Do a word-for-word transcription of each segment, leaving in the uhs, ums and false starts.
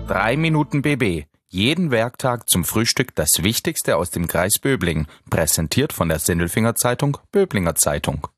Drei Minuten B B. Jeden Werktag zum Frühstück das Wichtigste aus dem Kreis Böblingen. Präsentiert von der Sindelfinger Zeitung, Böblinger Zeitung.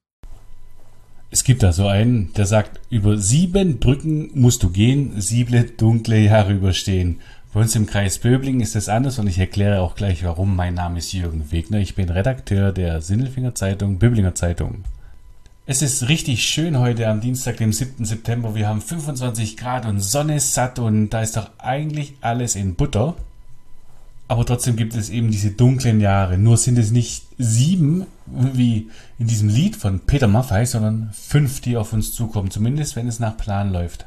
Es gibt da so einen, der sagt, über sieben Brücken musst du gehen, sieben dunkle Jahre überstehen. Bei uns im Kreis Böblingen ist das anders und ich erkläre auch gleich warum. Mein Name ist Jürgen Wegner, ich bin Redakteur der Sindelfinger Zeitung, Böblinger Zeitung. Es ist richtig schön heute am Dienstag, dem siebten September. Wir haben fünfundzwanzig Grad und Sonne ist satt und da ist doch eigentlich alles in Butter. Aber trotzdem gibt es eben diese dunklen Jahre. Nur sind es nicht sieben, wie in diesem Lied von Peter Maffay, sondern fünf, die auf uns zukommen. Zumindest, wenn es nach Plan läuft.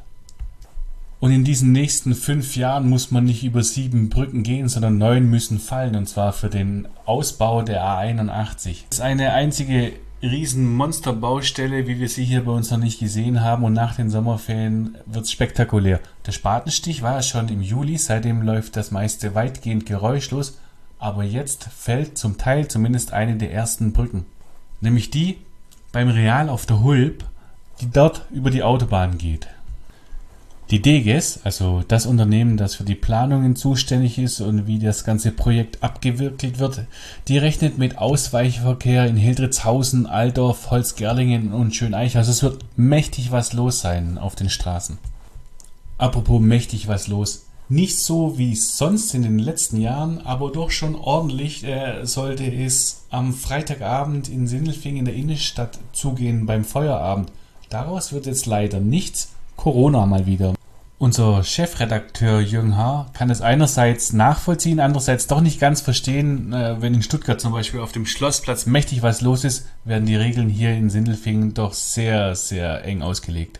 Und in diesen nächsten fünf Jahren muss man nicht über sieben Brücken gehen, sondern neun müssen fallen. Und zwar für den Ausbau der A einundachtzig. Das ist eine einzige riesen Monsterbaustelle, wie wir sie hier bei uns noch nicht gesehen haben, und nach den Sommerferien wird es spektakulär. Der Spatenstich war ja schon im Juli, seitdem läuft das meiste weitgehend geräuschlos, aber jetzt fällt zum Teil zumindest eine der ersten Brücken. Nämlich die beim Real auf der Hulb, die dort über die Autobahn geht. Die D G E S, also das Unternehmen, das für die Planungen zuständig ist und wie das ganze Projekt abgewickelt wird, die rechnet mit Ausweichverkehr in Hildritzhausen, Altdorf, Holzgerlingen und Schöneich. Also es wird mächtig was los sein auf den Straßen. Apropos mächtig was los. Nicht so wie sonst in den letzten Jahren, aber doch schon ordentlich äh, sollte es am Freitagabend in Sindelfingen in der Innenstadt zugehen beim Feuerabend. Daraus wird jetzt leider nichts. Corona mal wieder. Unser Chefredakteur Jürgen Haar kann es einerseits nachvollziehen, andererseits doch nicht ganz verstehen. Wenn in Stuttgart zum Beispiel auf dem Schlossplatz mächtig was los ist, werden die Regeln hier in Sindelfingen doch sehr, sehr eng ausgelegt.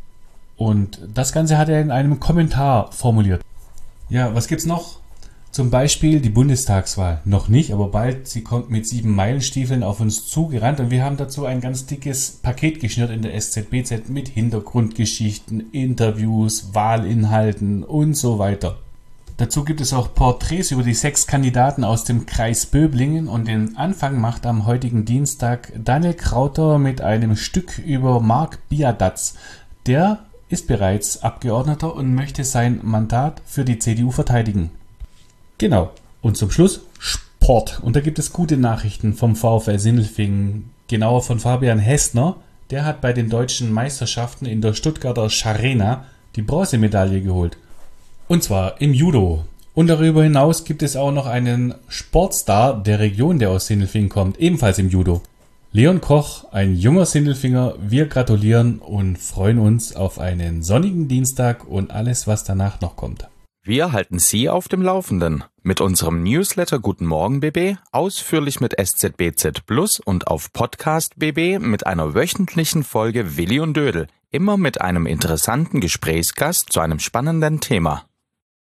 Und das Ganze hat er in einem Kommentar formuliert. Ja, was gibt's noch? Zum Beispiel die Bundestagswahl. Noch nicht, aber bald. Sie kommt mit sieben Meilenstiefeln auf uns zugerannt und wir haben dazu ein ganz dickes Paket geschnürt in der S Z B Z mit Hintergrundgeschichten, Interviews, Wahlinhalten und so weiter. Dazu gibt es auch Porträts über die sechs Kandidaten aus dem Kreis Böblingen und den Anfang macht am heutigen Dienstag Daniel Krauter mit einem Stück über Marc Biadatz. Der ist bereits Abgeordneter und möchte sein Mandat für die C D U verteidigen. Genau. Und zum Schluss Sport. Und da gibt es gute Nachrichten vom VfL Sindelfingen. Genauer von Fabian Hessner. Der hat bei den deutschen Meisterschaften in der Stuttgarter Scharena die Bronzemedaille geholt. Und zwar im Judo. Und darüber hinaus gibt es auch noch einen Sportstar der Region, der aus Sindelfingen kommt. Ebenfalls im Judo. Leon Koch, ein junger Sindelfinger. Wir gratulieren und freuen uns auf einen sonnigen Dienstag und alles, was danach noch kommt. Wir halten Sie auf dem Laufenden mit unserem Newsletter Guten Morgen B B, ausführlich mit S Z B Z Plus und auf Podcast B B mit einer wöchentlichen Folge Willi und Dödel, immer mit einem interessanten Gesprächsgast zu einem spannenden Thema.